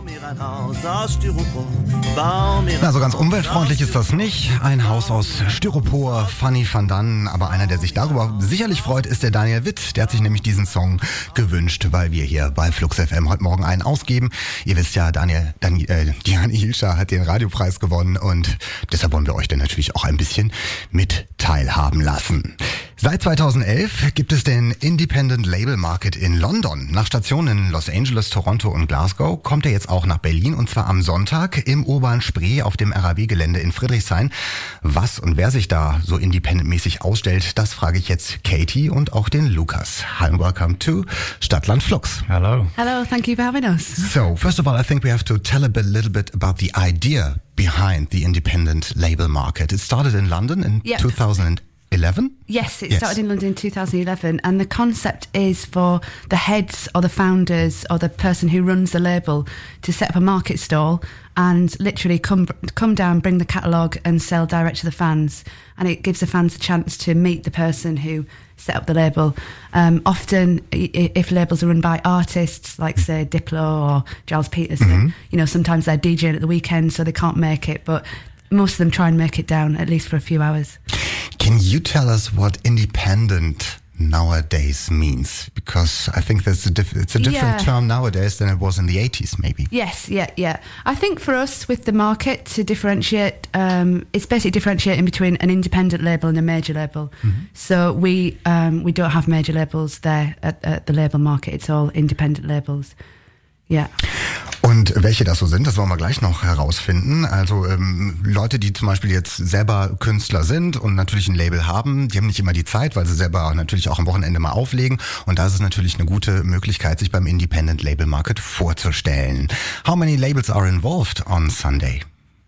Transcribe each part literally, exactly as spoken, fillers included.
Na, so ganz umweltfreundlich ist das nicht. Ein Haus aus Styropor, Fanny van Dann. Aber einer, der sich darüber sicherlich freut, ist der Daniel Witt. Der hat sich nämlich diesen Song gewünscht, weil wir hier bei Flux F M heute Morgen einen ausgeben. Ihr wisst ja, Daniel, Daniel äh, Diane Hilscher hat den Radiopreis gewonnen und deshalb wollen wir euch dann natürlich auch ein bisschen mit teilhaben lassen. Seit zweitausendelf gibt es den Independent Label Market in London. Nach Stationen in Los Angeles, Toronto und Glasgow kommt er jetzt auch nach Berlin und zwar am Sonntag im Urban Spree auf dem R A W-Gelände in Friedrichshain. Was und wer sich da so independentmäßig ausstellt, das frage ich jetzt Katie und auch den Lukas. Hi and welcome to Stadtland Flux. Hello. Hello, thank you for having us. So, first of all, I think we have to tell a bit, little bit about the idea behind the independent label market. It started in London in Yep. two thousand eleven? Yes, it Yes. started in London in two thousand eleven, and the concept is for the heads or the founders or the person who runs the label to set up a market stall and literally come come down, bring the catalogue and sell direct to the fans. And it gives the fans a chance to meet the person who set up the label. Um, often, i- if labels are run by artists, like, say, Diplo or Giles Peterson, Mm-hmm. you know, sometimes they're DJing at the weekend, so they can't make it, but most of them try and make it down, at least for a few hours. Can you tell us what independent nowadays means? Because I think there's a diff- it's a different Yeah. term nowadays than it was in the eighties, maybe. Yes, yeah, yeah. I think for us with the market to differentiate, um, it's basically differentiating between an independent label and a major label. So we um, we don't have major labels there at, at the label market. It's all independent labels. Yeah. Und welche das so sind, das wollen wir gleich noch herausfinden. Also ähm, Leute, die zum Beispiel jetzt selber Künstler sind und natürlich ein Label haben, die haben nicht immer die Zeit, weil sie selber natürlich auch am Wochenende mal auflegen. Und da ist es natürlich eine gute Möglichkeit, sich beim Independent Label Market vorzustellen. How many labels are involved on Sunday?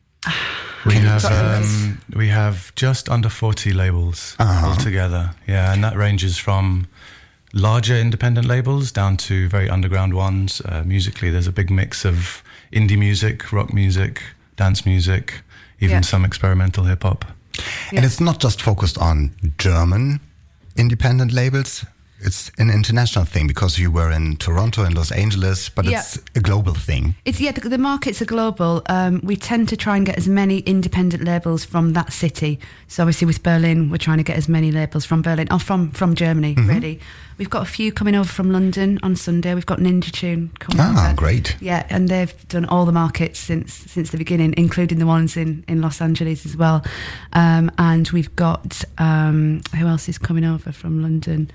We Can you have tell us? um, we have just under forty labels altogether. Yeah, and that ranges from larger independent labels down to very underground ones. Uh, musically, there's a big mix of indie music, rock music, dance music, even Yeah. some experimental hip hop. And it's not just focused on German independent labels. It's an international thing because you were in Toronto and Los Angeles, but Yeah. it's a global thing. It's yeah, the, the markets are global. Um, we tend to try and get as many independent labels from that city. So obviously with Berlin, we're trying to get as many labels from Berlin or from from Germany. Really, we've got a few coming over from London on Sunday. We've got Ninja Tune coming Ah, over. great. Yeah, and they've done all the markets since since the beginning, including the ones in, in Los Angeles as well. Um, and we've got um, who else is coming over from London?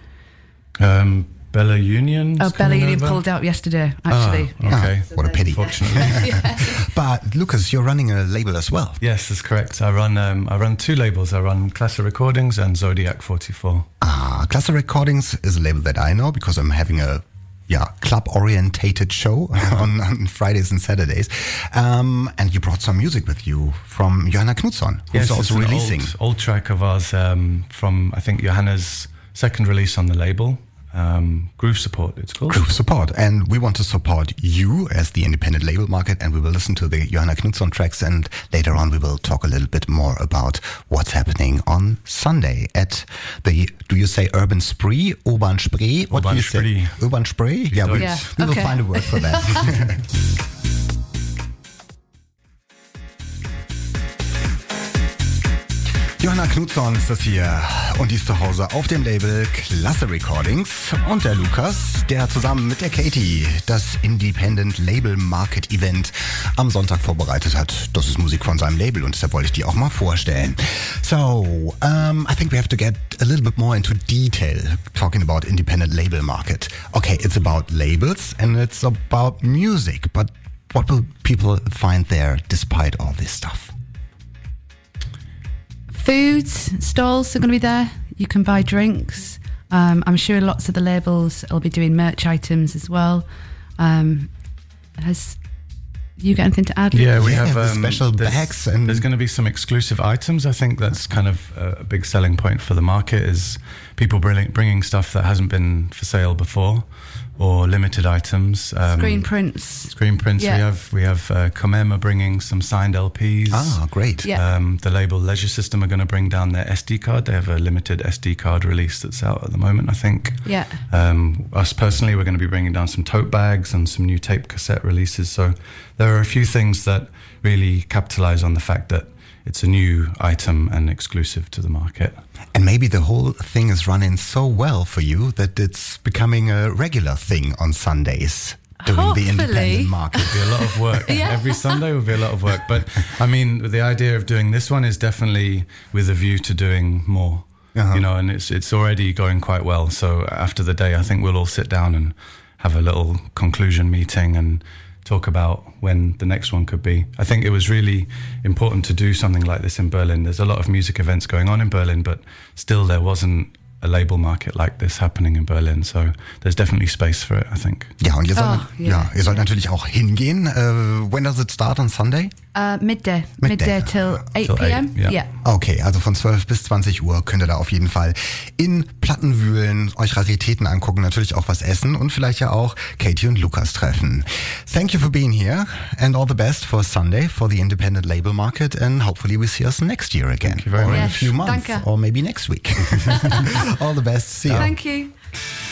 Um, Bella Union. Oh, Bella Union pulled out yesterday, actually. Ah, Yeah. okay. So What a they- pity. Fortunately. But Lucas, you're running a label as well. Yes, that's correct. I run um, I run two labels. I run Classic Recordings and Zodiac forty-four. Ah, Classic Recordings is a label that I know because I'm having a yeah club-orientated show on, on Fridays and Saturdays. Um, and you brought some music with you from Johanna Knutsson, who's Yes, it's also an releasing. Old, old track of ours um, from, I think, Johanna's second release on the label, um, Groove Support, it's called. Groove Support. And we want to support you as the independent label market, and we will listen to the Johanna Knutsson tracks, and later on we will talk a little bit more about what's happening on Sunday at the, do you say Urban Spree? Urban Spree? What do Urban you say? Spree. Urban Spree? Yeah, we, Yeah, we will okay. find a word for that. Johanna Knutsson ist das hier und die ist zu Hause auf dem Label Klasse Recordings und der Lukas, der zusammen mit der Katie das Independent Label Market Event am Sonntag vorbereitet hat. Das ist Musik von seinem Label und deshalb wollte ich die auch mal vorstellen. So, um, I think we have to get a little bit more into detail talking about independent label market. Okay, it's about labels and it's about music, but what will people find there despite all this stuff? Food stalls are going to be there. You can buy drinks. Um, I'm sure lots of the labels will be doing merch items as well. Um, has you got anything to add? Yeah, we Yeah, have the um, special there's- bags and- there's going to be some exclusive items. I think that's kind of a, a big selling point for the market is people bringing, bringing stuff that hasn't been for sale before. or limited items. Um, screen prints. Screen prints. Yeah. We have we have uh, Comem are bringing some signed L Ps. Ah, great. Yeah. Um, the label Leisure System are going to bring down their S D card. They have a limited S D card release that's out at the moment, I think. Yeah. Um, us personally, we're going to be bringing down some tote bags and some new tape cassette releases. So there are a few things that really capitalize on the fact that it's a new item and exclusive to the market. And maybe the whole thing is running so well for you that it's becoming a regular thing on Sundays. Doing Hopefully. The independent market. It'll be a lot of work. Yeah. Every Sunday will be a lot of work. But I mean, the idea of doing this one is definitely with a view to doing more. Uh-huh. You know, and it's it's already going quite well. So after the day, I think we'll all sit down and have a little conclusion meeting and talk about when the next one could be. I think it was really important to do something like this in Berlin. There's a lot of music events going on in Berlin, but still there wasn't a label market like this happening in Berlin. So there's definitely space for it, I think. Ja, und ihr sollt, Oh, yeah. ja, ihr sollt natürlich auch hingehen. Uh, when does it start on Sunday? Uh, midday. Midday. Midday till eight Till p m. eight, yeah. yeah. Okay, also von zwölf bis zwanzig Uhr könnt ihr da auf jeden Fall in Platten wühlen, euch Raritäten angucken, natürlich auch was essen und vielleicht ja auch Katie und Lukas treffen. Thank you for being here and all the best for Sunday, for the independent label market, and hopefully we see us next year again. Thank you very or much. in a Yes, few months, danke. or maybe next week. All the best. See you. Thank you.